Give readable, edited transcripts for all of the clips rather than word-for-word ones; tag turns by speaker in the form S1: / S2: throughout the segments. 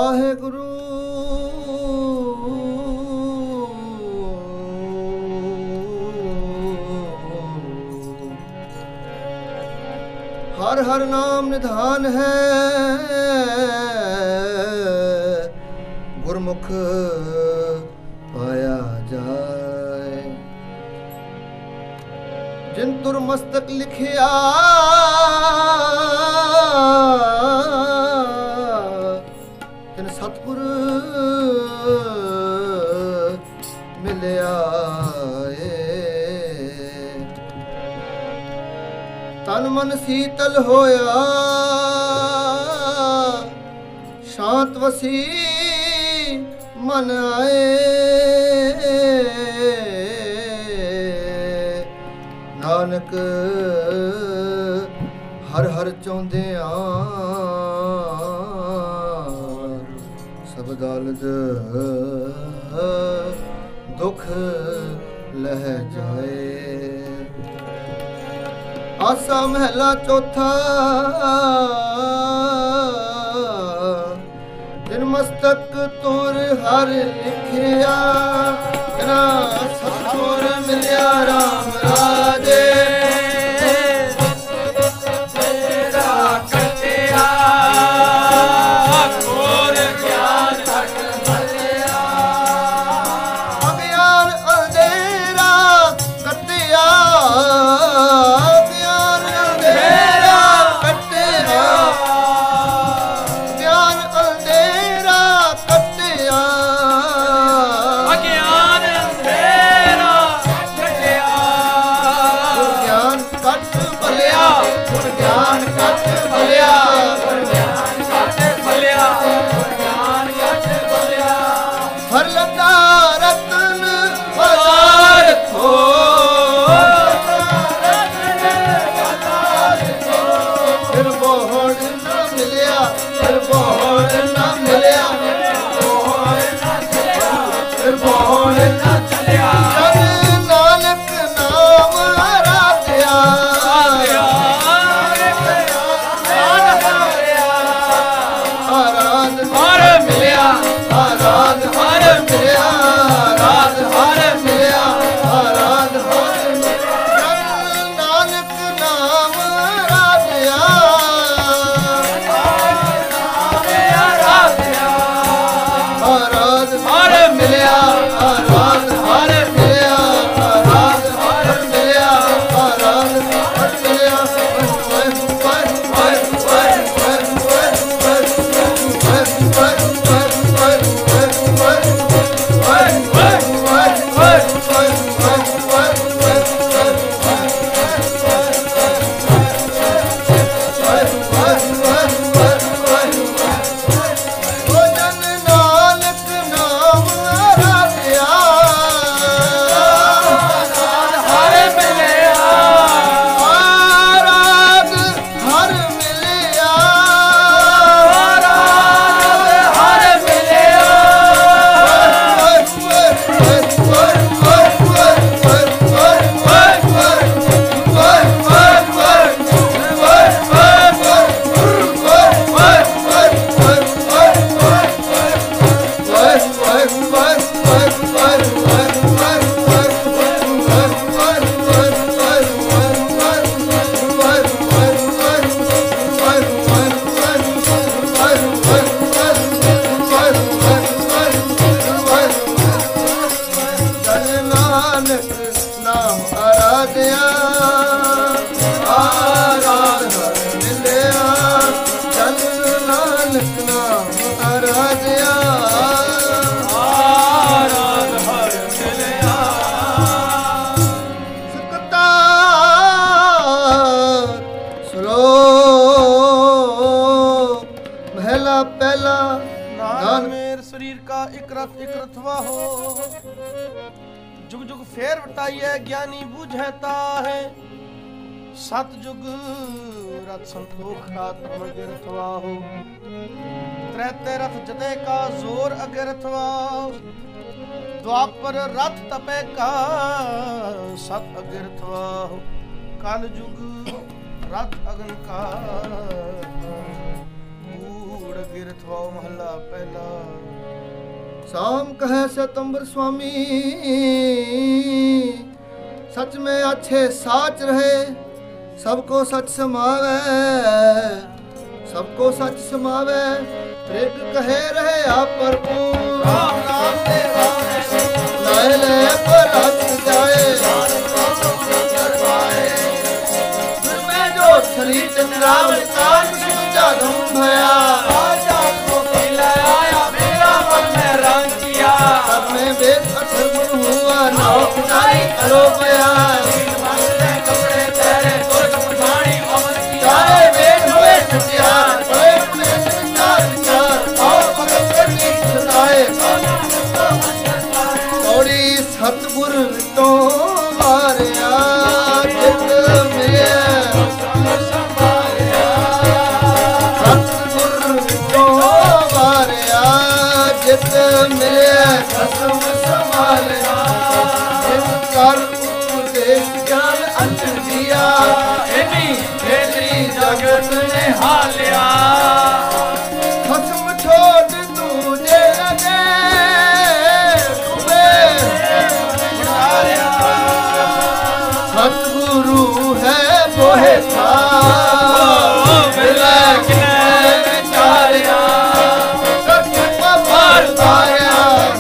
S1: ਵਾਹਿਗੁਰੂ ਹਰ ਹਰ ਨਾਮ ਨਿਧਾਨ ਹੈ ਗੁਰਮੁਖ ਪਾਇਆ ਜਾਏ ਜਿਨ ਤੁਰ ਮਸਤਕ ਲਿਖਿਆ ਤਿਨ ਸਤਿਗੁਰ ਮਿਲਿਆ ਤਨ ਮਨ ਸੀਤਲ ਹੋਇਆ ਸ਼ਾਂਤ ਵਸੀ ਮਨ ਆਏ ਨਾਨਕ ਹਰ ਹਰ ਚਾਹੁੰਦਿਆਂ ਸਭ ਗਾਲਜ ਦੁੱਖ ਲਹਿ ਜਾਏ। ਆਸਾ ਮਹਿਲਾ ਚੌਥਾ ਜਿਨ ਮਸਤਕ ਤੁਰ ਹਰ ਲਿਖਿਆ ਨਾ ਸਤਿਗੁਰ ਮਿਲਿਆ ਰਾਮ ਰਾਜੇ ਤੇਰਾ ਕੱਟਿਆ ਕੋਰ ਗਿਆਨ ਤੱਕ ਭਲਿਆ ਅਗਿਆਨ ਅੰਧੇਰਾ ਕੱਟਿਆ जुग जुग फेर वटाइए ज्ञानी बूझता है सतजुग रथ संतोख आत्म गिरथवा हो त्रैते रथ जते का जोर अगिरथवा द्वापर रथ तपे का सत अगिरथवा हो कल जुग रथ अगन का ਤੀਰਥ ਵਾਉ ਮਹੱਲਾ ਪਹਿਲਾ।
S2: शाम कहे सितंबर स्वामी सच में अच्छे साच रहे, सबको सच समावे, सबको सच समावे। त्रिग कहे रहे आप पर
S1: ਰਾਮ ਨਾਮ ਦੇ
S2: लाए ले पर हट जाए, मैं जो छली चंद्रावल काल समझा धूम भया, सब में वेद अक्षर गुण हुआ नाव खुदाई करो बयान।
S1: कपड़े तेरे तुरक प्रधानी अमर की
S2: चाहे वेद हुए छठियार, बड़े बड़े संचार विचार और भगत करनी सदाए। थोड़ी सतगुर तो मारिया जित में, सतगुर तो मारिया जित में खसम संभालिया। जिस कर उपदेश ज्ञान अंत दिया,
S1: इन्हीं भेदरी जगत ने हालिया।
S2: खसम छोड़ तुझे लगे तुम्हें, सतगुरु है मोहे था
S1: विलक ने विचारिया।
S2: पार तारिया,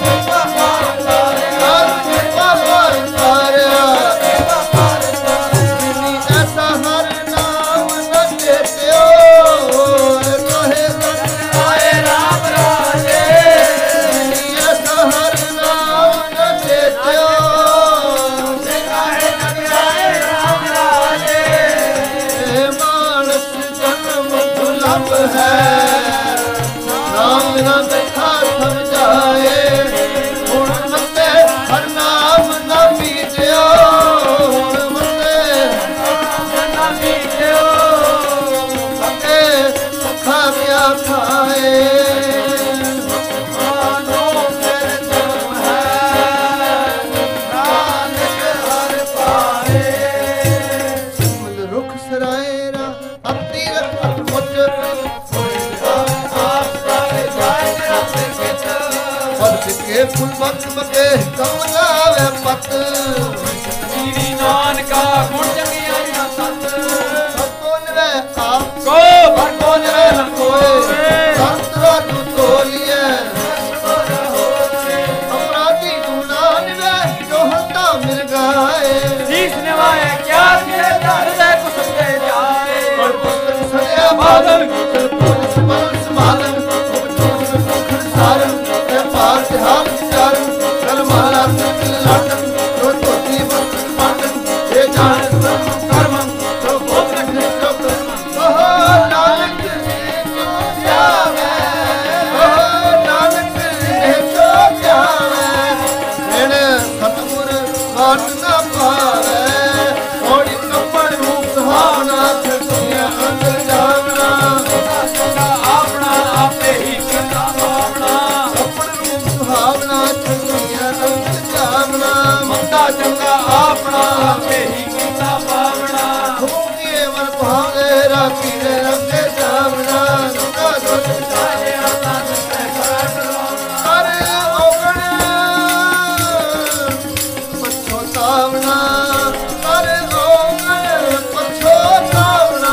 S2: ऐसा हर नाम न चेत्यो, कहे
S1: आए राम राजे
S2: ऐसा हर नाम न चेत्यो,
S1: आए राम राजे।
S2: मानस जन्म दुर्लभ है, नाम न देखा समझाए। हुण मते हर नाम न बीजो, हुण मते अगे सुखा व्या खाए। फूल रुख सरायरा अति रखत मुझ, पद के फूल बक बके कमलावे पत।
S1: नानका गुण चंगिया सत
S2: सबको नवे आप
S1: को
S2: पर को नवे लकोए, संतरा तू तोलिए अपराधी तू ना नवे जो हंता मिल गाए।
S1: शीश निभाए क्या किए हृदय को समझे जाए।
S2: पर पुस्तक सड़िया बादल फूल स्मरण समालन, सारन पार हाल विचारन, कल माला तिल लाटन तो तोती वस्त्र पाटन। ये जान कर्म तो भोग रखने सब कहो नानक जो जावे, कहो नानक जो जावे। बिन सतगुर वाट न पावे, थोड़ी कपड़ रूप सुहावना दुनिया अंदर जावना।
S1: अपना आपे ही करता पावना।
S2: कपड़ रूप सुहावना दुनिया अंदर जावना।
S1: मंदा चंगा अपना आपे ही करता पावना।
S2: भूखिए मन भागे राखी रे रंगे जावना। गंगा दोष
S1: आए आता से कराट लावना।
S2: अरे ओगण पछोतावना, अरे ओगण पछोतावना।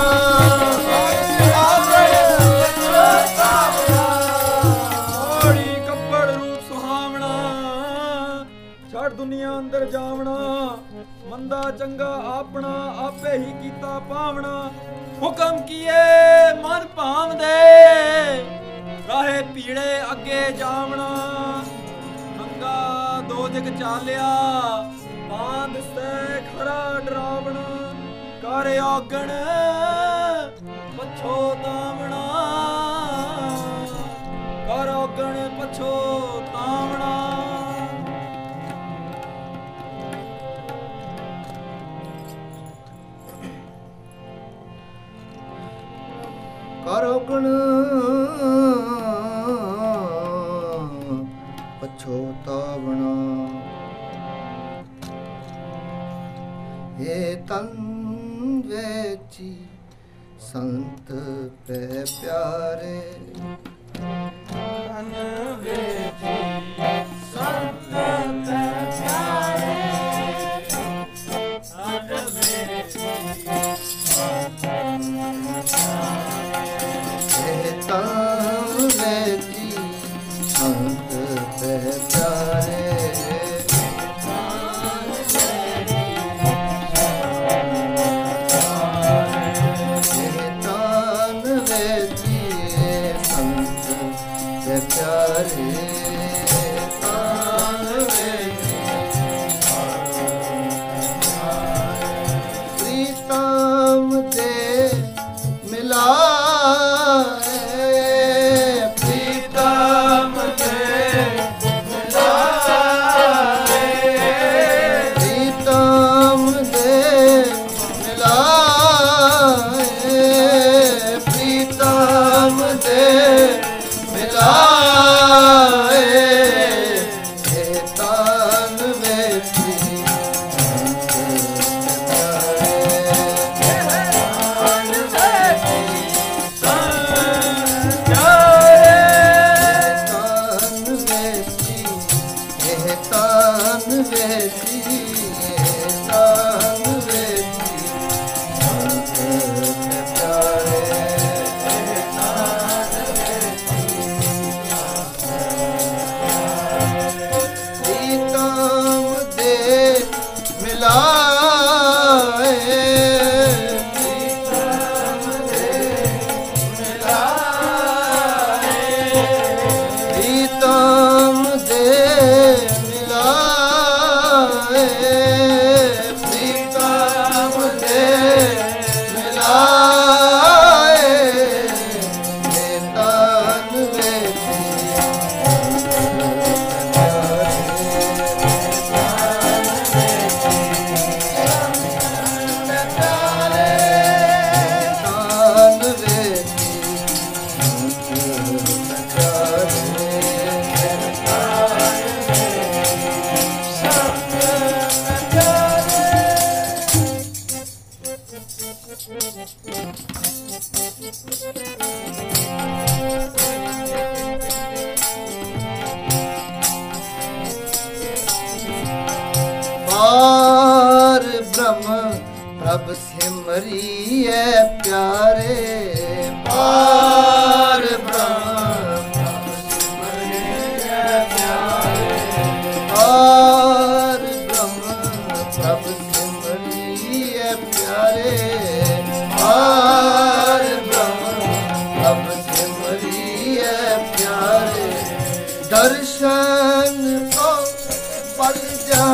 S1: ओड़ी कपड़ रूप सुहावना, छड़ दुनिया अंदर जावना। मंदा चंगा अपना आपे ही कीता पावना। हुक्म किए मन भाव दे, राहे पीड़े अगे जावना। नंगा दो जग चालिया, बांध से खरा डरावना। कर आगण पछोतावना, कर आगण पछोतावना।
S2: करो गुण पछोतावना। हे तन वेची संत पे प्यारे, पार ब्रह्म प्रभ सिमरिए प्यारे, पार ब्रह्म प्रभ सिमरिए प्यारे, पार ब्रह्म प्रभ सिमरिए प्यारे, पार ब्रह्म प्रभ सिमरिए प्यारे, दर्शन को पल जा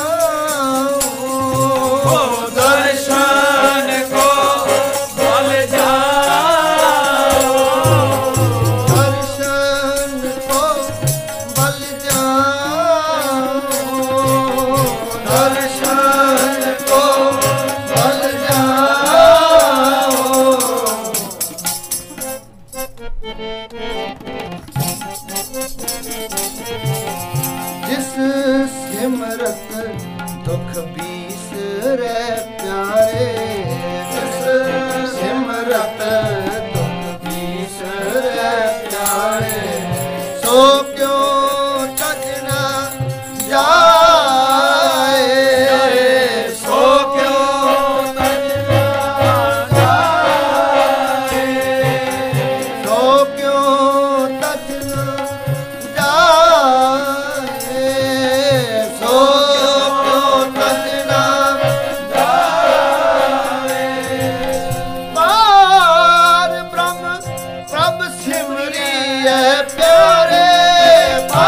S2: सिमरत दुख बीसरे प्यारे, सिमरत दुख बीसरे प्यारे, सो क्यों तज न जाए, सो क्यों तज न जाए, सो क्यों तज न जाए, प्यारे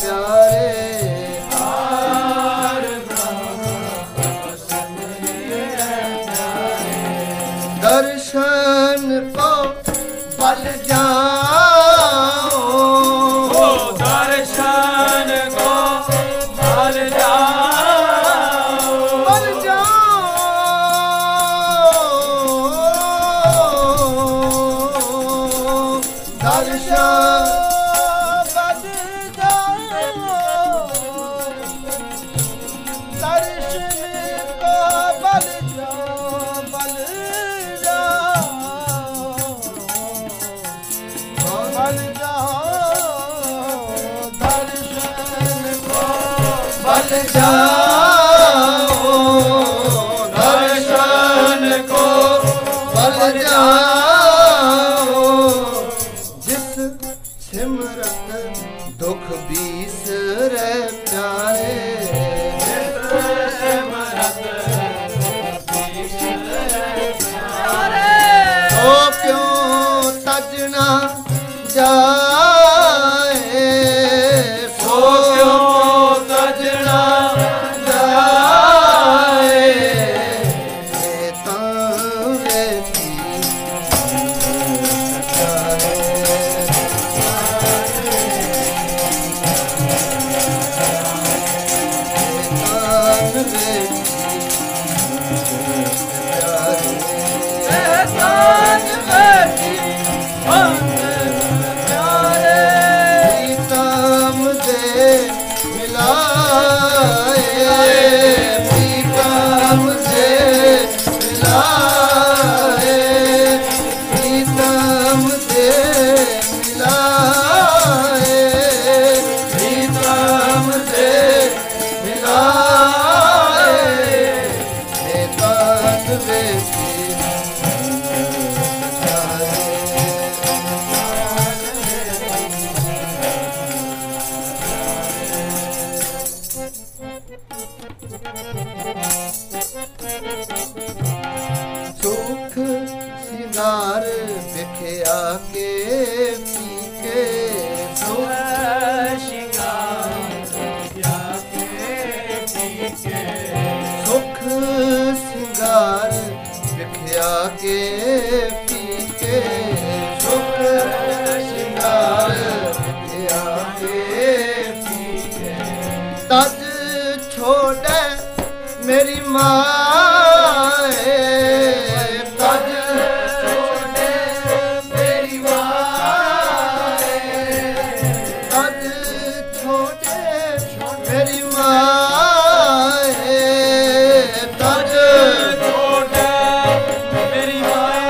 S2: प्यारे दर्शन को बल जाओ
S1: दर्शन को बल जाओ
S2: बल जाओ दर्शन बल जाओ दर्शन को बल जाओ जिस सिमरत दुख बीसरे प्यारे जिस सिमरत बीसरे प्यारे तो क्यों तजना जाए सो क्यों तजना जाए तारे की सुख सिंगार बिखया के पीके सुख सिंगार बिखया के पीके सुख सिंगार बिखया के पीके सुख सिंगार बिखया के पीके तज छोड़े मेरी माँ तज छोड़े मेरी माँ तज छोड़े मेरी माँ तज छोड़े मेरी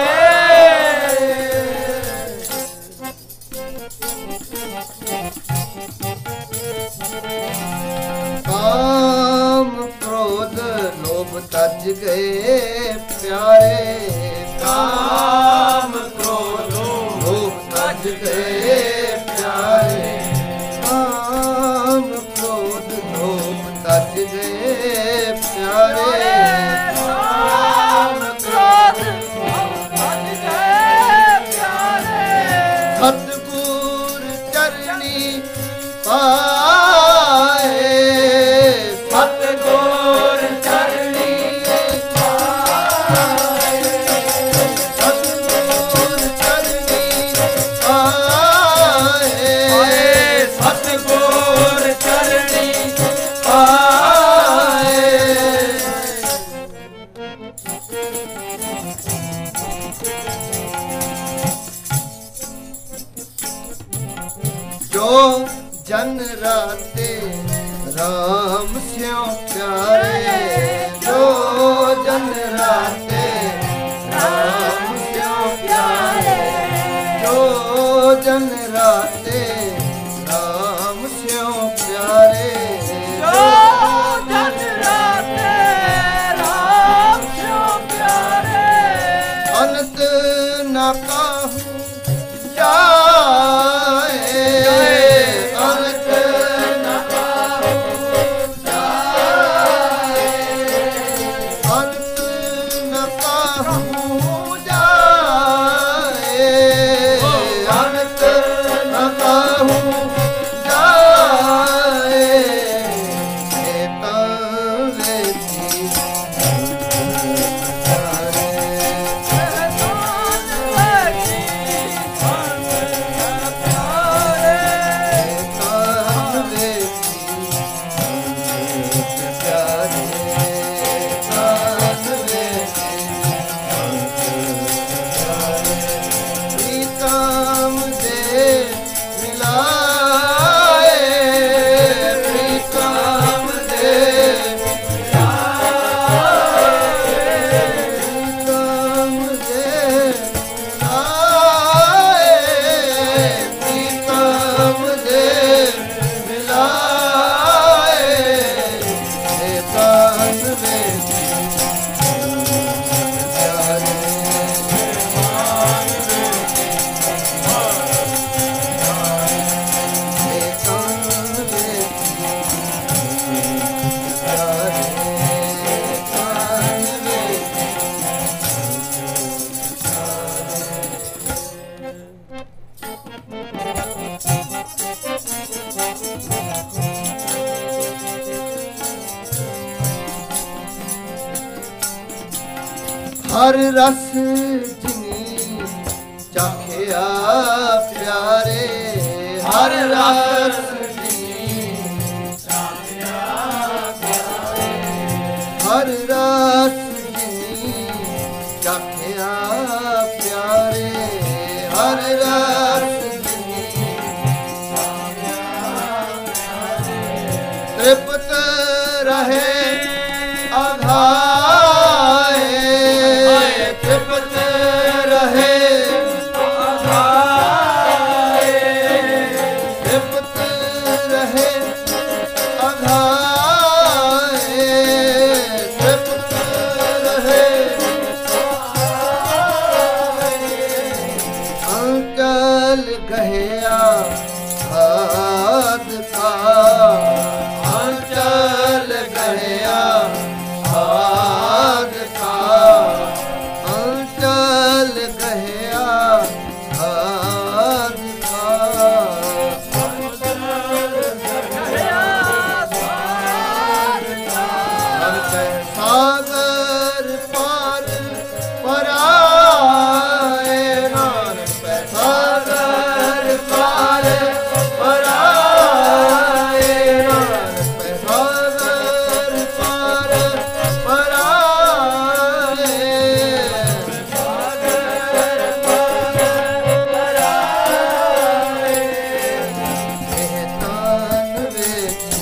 S2: काम क्रोध लोभ तज गए प्यारे काम क्रोध लोभ तज गए प्यारे काम क्रोध लोभ तज गए प्यारे काम क्रोध लोभ तज गए प्यारे सतगुर चरणी पाए सतगुर चरणी पाए सतगुर चरणी पाए सतगुर चरणी पाए जो जन राते राम स्यों प्यारे जो जन राते राम स्यों प्यारे जो जन राते राम स्यों प्यारे जो जन राते राम स्यों प्यारे अनंत न कहूँ जाए अनंत न कहूँ जाए अनंत न कहूँ जाए अनंत हर रस जिनी चाखिया प्यारे, हर रस जिनी चाखिया प्यारे, हर रस जिनी चाखिया प्यारे, हर रस जिनी चाखिया प्यारे। तृप्त रहे अघाए, तृप्त रहे अघाए, तृप्त रहे अघाए, तृप्त रहे अंकल गहया हाथ का, अंचल गहया हाथ का, अंचल गहया हाथ का, सागर पार पराए, नानक सागर पार पराए, नानक सागर पार पराए, सागर पार पराए। तन वेखी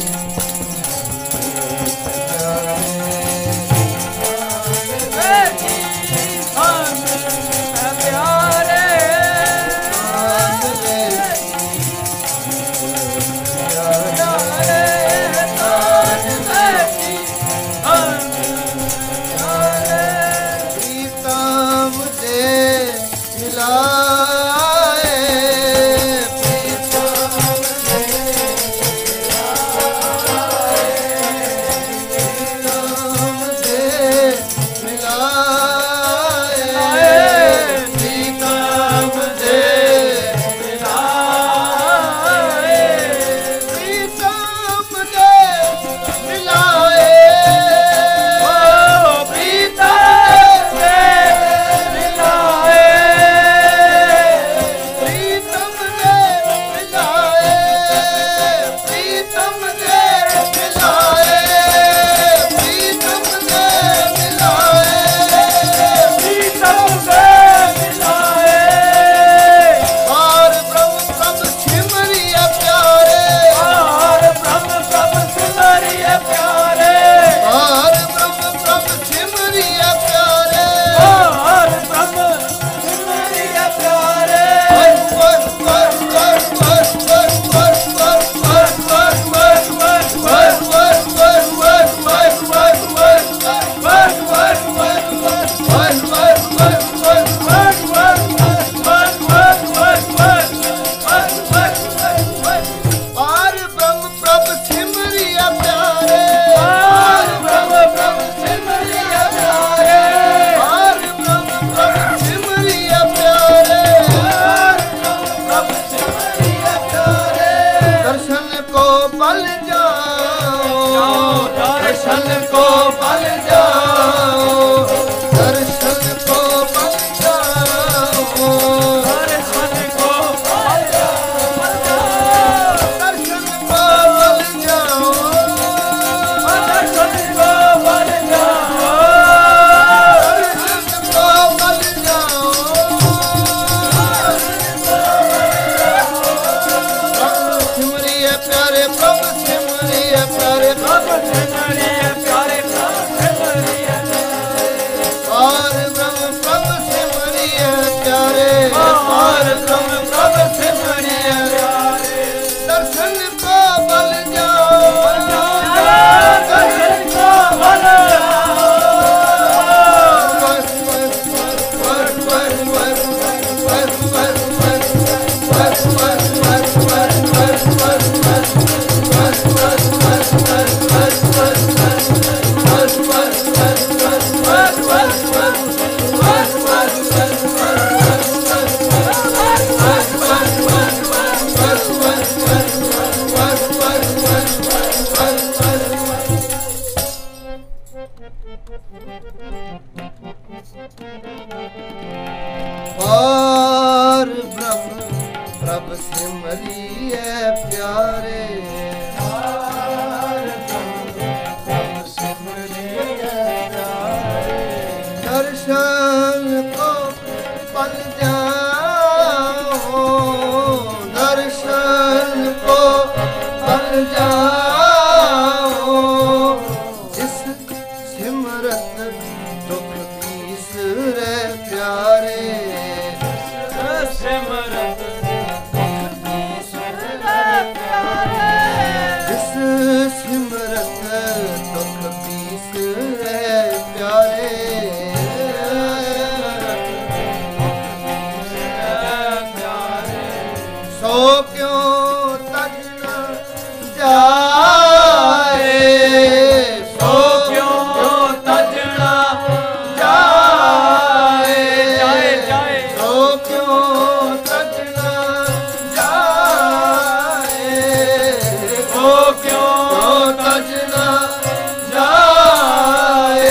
S2: दर्शन को पल जाओ, दर्शन को पल जाओ, दर्शन को पल जाओ, दर्शन को पल जाओ, दर्शन को पल जाओ, दर्शन को पल जाओ। सिमरिए प्यारे प्रभु, सिमरिए प्यारे प्रभु, सिमरिए प्यारे प्रभु, सिमरिए क्यों तज न जाए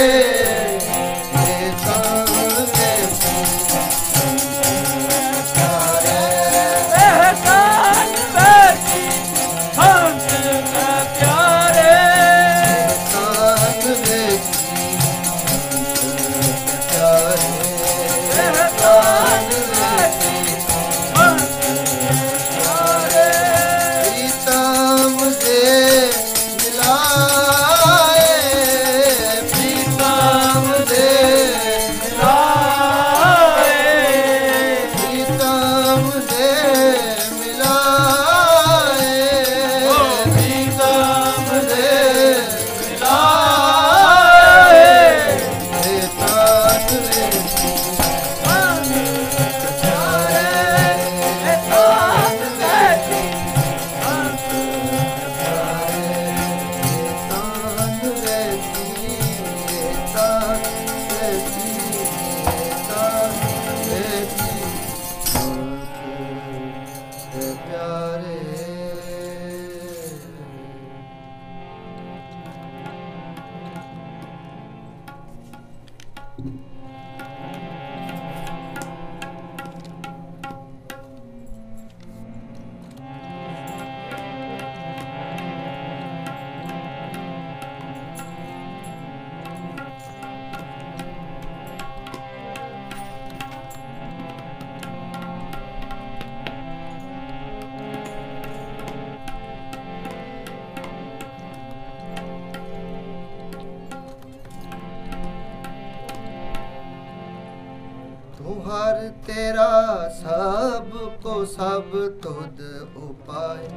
S2: हर तेरा सब को सब तुद उपाय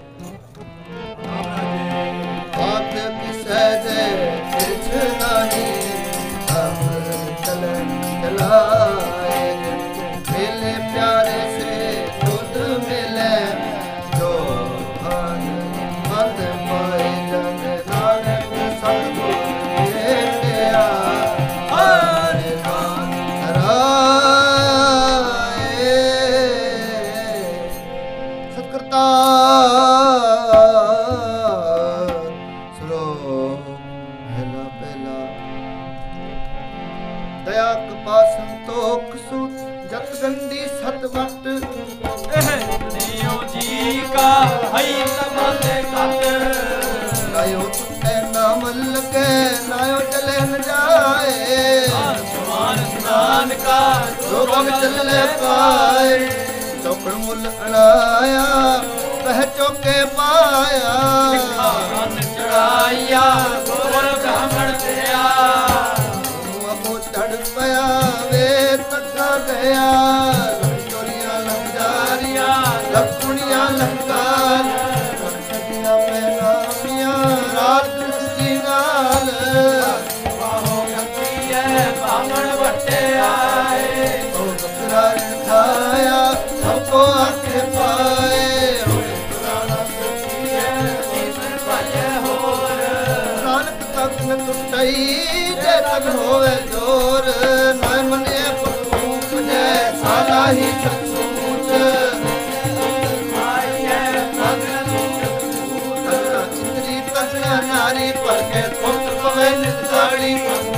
S2: बात किसे दे कुछ नहीं सब चलन चलाए मिले प्यारे से तुद मिले जो भान मत पाए जन नानक सतगुर भेटिया दया कृपा संतोख सुत जत गंदी सतवट
S3: नियो जी का हई तमले कत
S2: नायो टूटे ना मल के नायो चले न जाए
S3: आसमान स्नान का
S2: जो भग चले पाए चौकड़ मुल अड़ाया वह चौके पाया
S3: रन चढ़ाइया गोर ब्राह्मण दिया
S2: चढ़ पया वे तका गया चोरिया लंगारिया लखुनिया लंकार लखनिया पैनामिया रात दृष्टि नाल
S3: बाहों गंदी है ब्राह्मण बट्टे आए
S2: तो बकरा खाया सबको आंखें पाए नानक तक न टुटई जे तक होवे जोर न मने परूप जे साला ही सचूत चित्री तकना नारी पर के पुत्र पवे निदाड़ी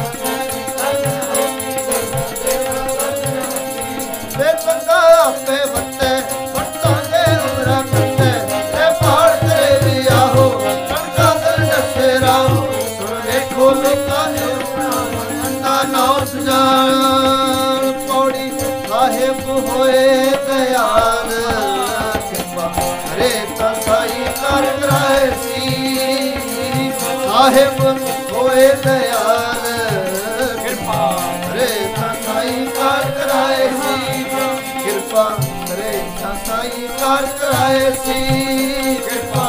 S2: वे पंगा पे बट्टे बट्टा दे उमरा कट्टे ए पहाड़ तेरे भी आहो कणका दर नसे राहो सुन देखो लोका नाव सुजान पौड़ी साहिब होए दयाल कृपा हरे साई कर कराए सी साहिब होए दयाल कृपा हरे साई कर कराए सी कृपा हरे साई कर कराए सी कृपा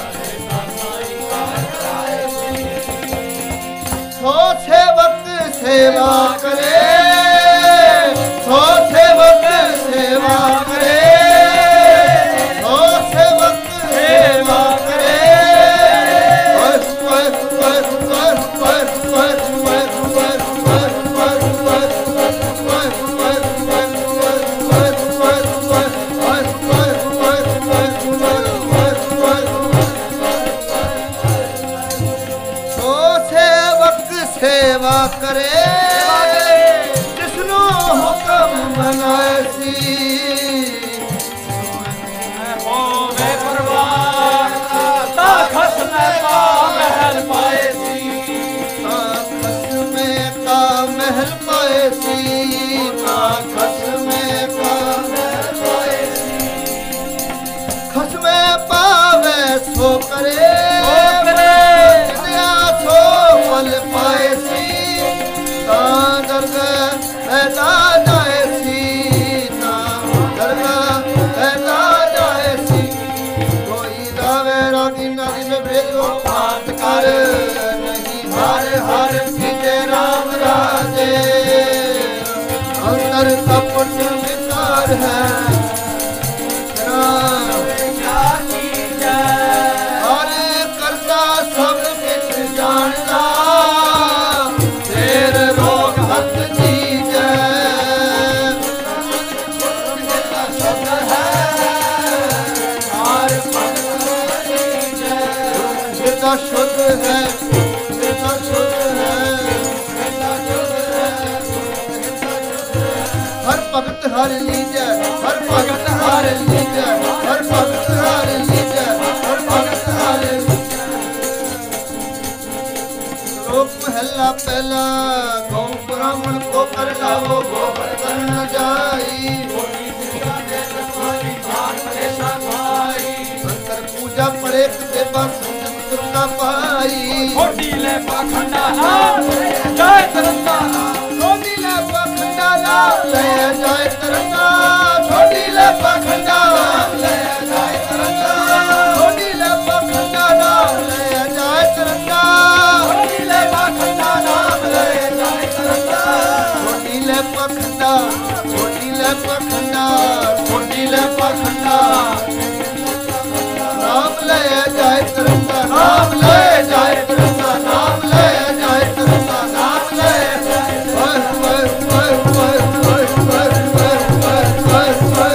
S2: सो सेवक सेवा करे सो सेवक सेवा करे सो सेवक सेवा करे ਸੇਵਾ ਕਰੇ ਜਿਸਨੂੰ ਹੁਕਮ ਬਣਾਏ ਸੀ
S3: ਹੋਵੇ ਪਰਵਾਨ ਤਾ ਖਸਮੇ ਕਾ ਮਹਿਲ ਪਾਏ ਸੀ
S2: ਖਸਮੇ ਕਾ ਮਹਿਲ ਪਾਏ ਸੀ ਖਸਮੇ ਕਾ ਮਹਿਲ ਪਾਏ ਸੀ ਖਸਮੇ ਪਾਵੇ ਸੋ ਕਰੇ ਸੋ ਫਲ ਪਾਏ ਸੀ ਤਾਂ ਦਰਗਾਹ ਪੈਦਾ ਜਾਏ ਸੀ ਤਾਂ ਦਰਗਾਹ ਪੈਦਾ ਜਾਏ ਸੀ ਕੋਈ ਰਾਵੇ ਰਾਗੀ ਨਾਗੀ ਮੇ ਭੇਜੋ ਬਾਤ ਕਰ ਨਹੀਂ ਹਰ ਹਰ ਕੀਤੇ ਰਾਮ ਰਾਜੇ ਅੰਦਰ ਕਪਟ ਵਿਕਾਰ ਹੈ ਰਾਮ
S3: ਜਾਨੀ ਜੈ
S2: ਹਰ ਕਰਤਾ ਸਭ ਵਿੱਚ ਜਾਣਦਾ ਤੇਰ ਰੋਗ ਹੱਥ ਜੀਜੈ
S3: ਸ਼ਬਦ ਹੈ ਹਰ ਭਗਤ ਜੀਜੈ
S2: ਜਿਤਾ ਸ਼ੁੱਧ ਹੈ ਜਿਤਾ ਸ਼ੁੱਧ ਹੈ ਹਰ ਭਗਤ ਹਰ ਲੀਜੈ ਹਰ ਭਗਤ ਹਰ ਲੀਜੈ ਹਰ ਭਗਤ ਹਰ ਲੀਜੈ ਹਰ ਭਗਤ ਹਰ ਲੋਕ ਮਹੱਲਾ ਪਹਿਲਾ ਗौ ਬ੍ਰਾਹਮਣ ਕੋ ਕਰ ਲਾਵੋ ਗੋਬਰ ਤਨ ਨ ਜਾਈ ਅੰਤਰ ਪੂਜਾ ਪੜੇ ਤੇ ਬਸ ਦੁਰਗਾ ਪਾਈ
S3: ਛੋਟੀ ਲੈ ਪਾਖੰਡਾ ਨਾਮ ਜੈ ਤਰੰਦਾ
S2: ਛੋਟੀ ਲੈ ਪਖੰਡਾ ਨਾਮ ਲੈ ਜਾਏ ਤਰੰਗਾ ਛੋਟੀ ਲੈ ਪਖੰਡਾ ਨਾਮ ਲੈ ਜਾਏ ਤਰੰਗਾ ਛੋਟੀ ਲੈ ਪਖੰਡਾ ਨਾਮ ਲੈ ਜਾਏ ਤਰੰਗਾ
S3: ਛੋਟੀ ਲੈ ਪਾਖੰਡਾ ਨਾਮ ਲੈ ਜਾਏ ਤਰੰਦਾ
S2: ਛੋਟੀ ਲੈ ਪਖੰਡਾ ਛੋਟੀ ਲੈ ਪਖੰਡਾ ਛੋਟੀ ਲੈ ਪਖੰਡਾ ਨਾਮ ਲੈ ਜਾਏ ਤਰੰਗਾ ਨਾਮ ਲੈ ਜਾਏ ਤਰੰਗਾ ਨਾਮ ਲੈ ਜਾਏ ਤਰੰਗਾ ਨਾਮ ਲੈ ਵਾਹ ਵਾਹ ਵਾਹ ਵਾਹ ਵਾਹ ਵਾਹ ਵਾਹ ਵਾਹ ਵਾਹ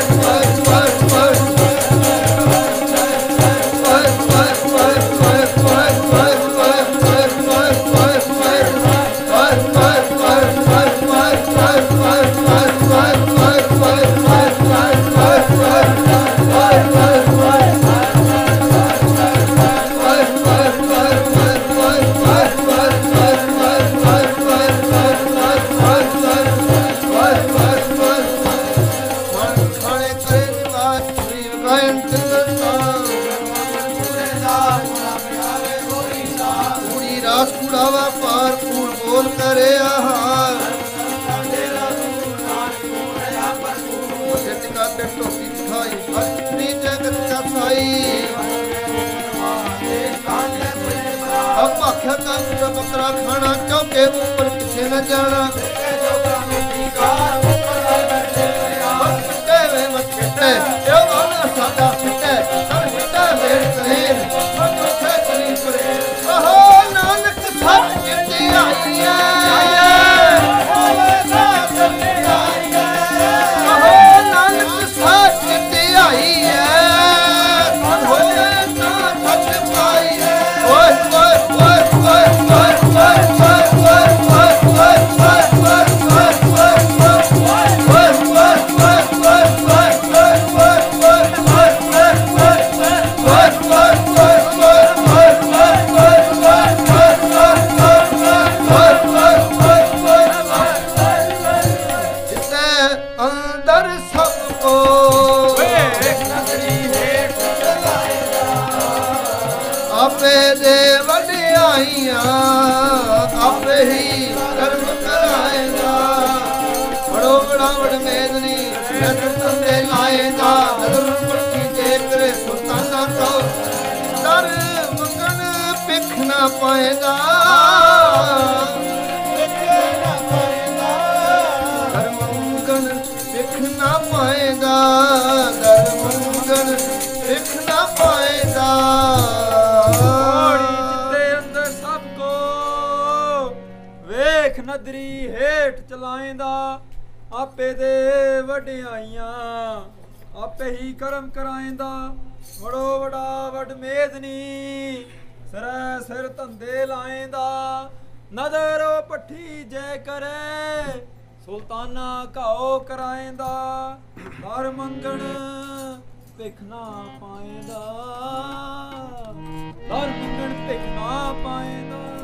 S2: ਆਖਿਆ ਕੰਮ ਬੱਕਰਾ ਖਾਣਾ ਚੌਕੇ ਉੱਪਰ ਕਿਸੇ ਨਾ ਜਾਣਾ ਇਹ ਵਾਲਾ ਸਾਡਾ ਫਿੱਟੇ ਸਭ ਫਿੱਟਾ ਵੇਰ ਕਰੀਰ ਮੱਥੇ ਕਰੀ ਕਰੇ ਆਹੋ ਨਾਨਕ ਸਭ ਜਿੱਤੀ ਆਈ ਆਹੋ ਨਾਨਕ ਸਭ ਜਿੱਤੀ ਆਈ ਆਪੇ ਦੇ ਵਡਿਆਈਆਂ ਆਪੇ ਹੀ ਕਰਮ ਕਰਾਏਗਾ ਬੜੋ ਬੜਾ ਵਡ ਮੇਦਨੀ ਨਦਰ ਤੰਦੇ ਲਾਏਗਾ ਨਦਰ ਪੱਟੀ ਦੇ ਕਰੇ ਸੁਲਤਾਨਾ ਕੋ ਦਰ ਮੰਗਣ ਪਿੱਖ ਨਾ ਪਾਏਗਾ ਦਰ ਮੰਗਣ ਪਿੱਖ ਨਾ ਪਾਏਗਾ ਦਰ ਮੰਗਣ ਪਿੱਖ ਨਾ ਪਾਏਗਾ
S3: ਨਦਰੀ ਹੇਠ ਚਲਾਏਂਦਾ ਆਪੇ ਦੇ ਵਡਿਆਈਆਂ ਆਪੇ ਹੀ ਕਰਮ ਕਰਾਏਂਦਾ ਵੜੋ ਵਡਾ ਵਡ ਮੇਦਨੀ ਸਿਰੈ ਸਿਰ ਧੰਦੇ ਲਾਏਂਦਾ
S4: ਨਦਰੋ ਪੱਠੀ ਜੈ ਕਰੇ ਸੁਲਤਾਨਾ ਘਾਓ ਕਰਾਏਂਦਾ ਦਰ ਮੰਗਣ ਭਿਖ ਨਾ ਪਾਏਂਦਾ ਦਰ ਮੰਗਣ ਭਿਖ ਨਾ ਪਾਏਂਦਾ